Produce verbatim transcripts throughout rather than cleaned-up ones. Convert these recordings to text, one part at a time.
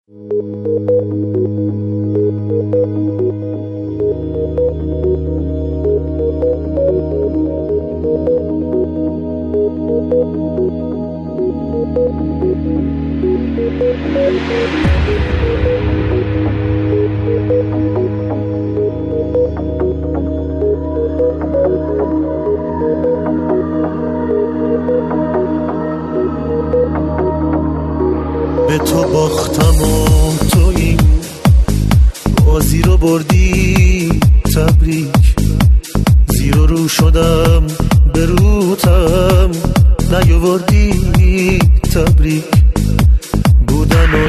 به تو باختم و تو این بازی رو بردی، تبریک. زیر و رو شدم به روتم نیاوردی، تبریک. بودن و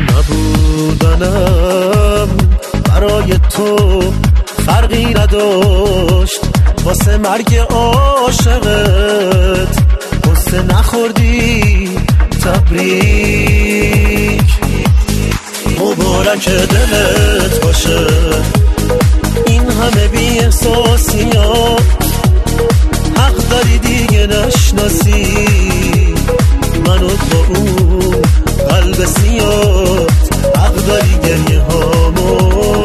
نبودنم برای تو فرقی نداشت، واسه مرگ عاشقت قصه نخوردی، تبریک. مبارک دلت باشه این همه بی احساسیات، حق داری دیگه نشناسی منو با اون قلب سیاه، حق داری گریه هامو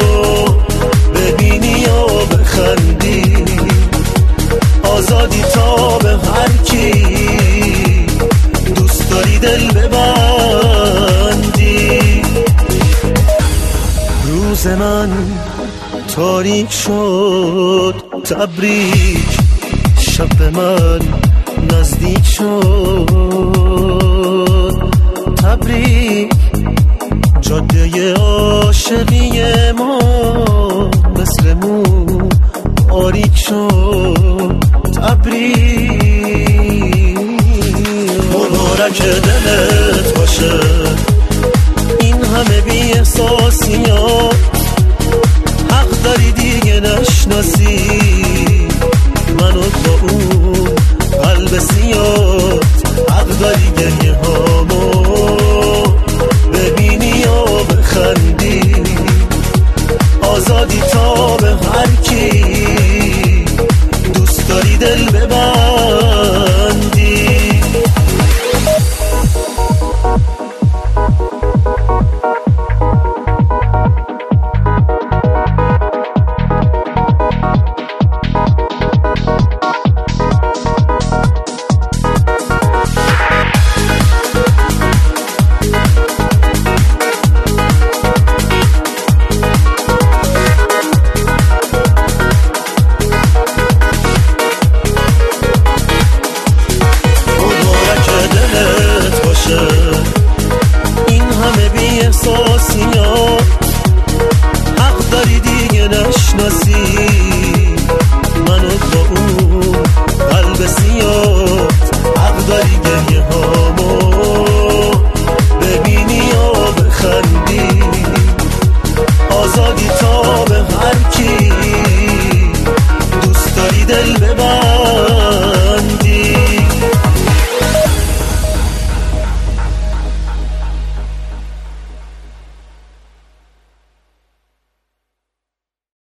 ببینی یا بخندی، آزادی تا به هر کی دوست داری دل ببندی. روز من تاریک شد، تبریک. شب به من نزدیک شد، تبریک. جاده عاشقی ما مثل مو باریک شد، تبریک. مبارک دلت باشه این همه بی احساسیات، حق داری دیگه نشناسی منو با اون قلب سیاه، حق داری گریه هامو ببینی یا بخندی، آزادی تا به هر کی دوست داری دل ببندی. این همه بی احساسی